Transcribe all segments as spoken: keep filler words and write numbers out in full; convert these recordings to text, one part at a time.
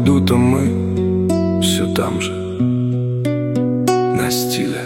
иду, то мы все там же, на стиле.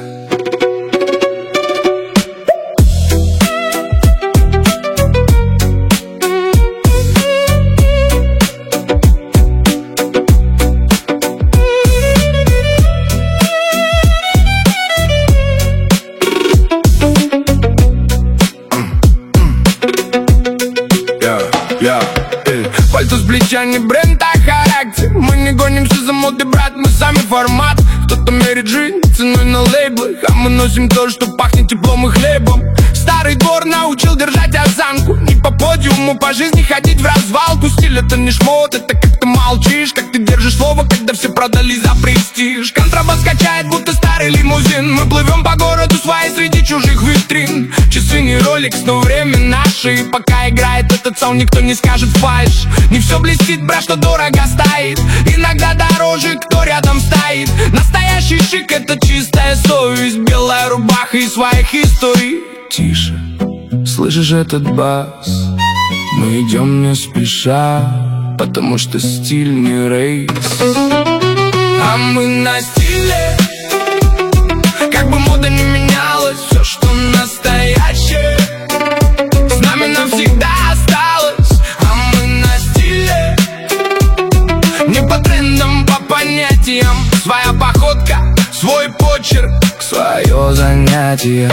Пальто с плеча не бренд, а характер. Мы не гонимся за модой, брат, мы сами формат. Кто-то мерит жизнь ценой на лейблах, а мы носим то, что пахнет теплом и хлебом. Старый двор научил держать осанку, не по подиуму, по жизни ходить в развалку. Стиль это не шмот, это как ты молчишь, как ты держишь слово, когда все продали за престиж. Контрабас качает, будто старый лимузин. Мы плывем по городу своей среди чужих витрин. Часы не Rolex, но время наше. И пока играет этот саунд, никто не скажет фальшь. Не все блестит, брат, что дорого стоит. Иногда дороже, кто рядом стоит. Настоящий шик — это чистая совесть, белая рубаха и своих историй. Тише, слышишь этот бас? Мы идем не спеша, потому что стиль не рейс. А мы на стиле, как бы мода не менялась, все, что настоящее с нами навсегда осталось. А мы на стиле, не по трендам, по понятиям. Своя походка, свой почерк, свое занятие.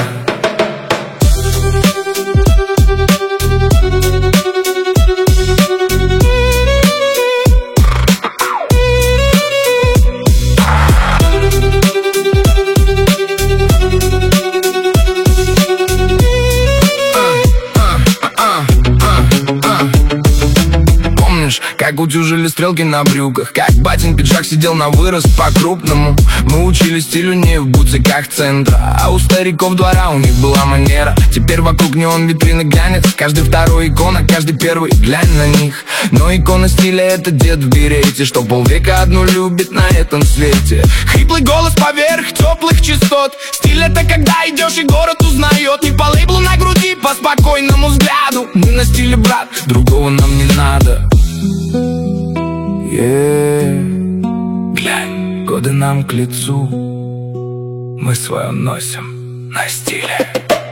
Как утюжили стрелки на брюках, как батин пиджак сидел на вырост по-крупному. Мы учили стилю не в бутиках центра, а у стариков двора у них была манера. Теперь вокруг неон витрины глянец, каждый второй икона, каждый первый глянь на них. Но икона стиля — это дед в берете, что полвека одну любит на этом свете. Хриплый голос поверх теплых частот. Стиль — это когда идешь и город узнает. Не по лейблу на груди, по спокойному взгляду. Мы на стиле, брат, другого нам не надо. Yeah. Глянь, годы нам к лицу, мы свое носим на стиле.